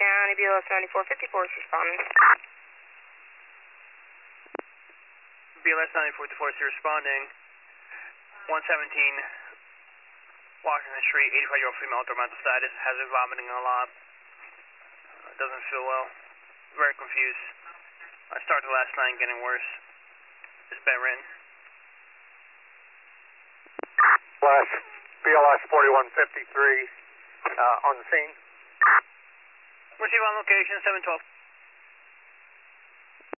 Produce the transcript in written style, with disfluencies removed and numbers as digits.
County, BLS 9454 is responding. BLS 9454 is responding. 117 Washington Street, 85-year-old female with mental status, has her vomiting a lot. Doesn't feel well. Very confused. I started last night getting worse. It's bedridden. BLS 4153 on the scene. Receive on location 712.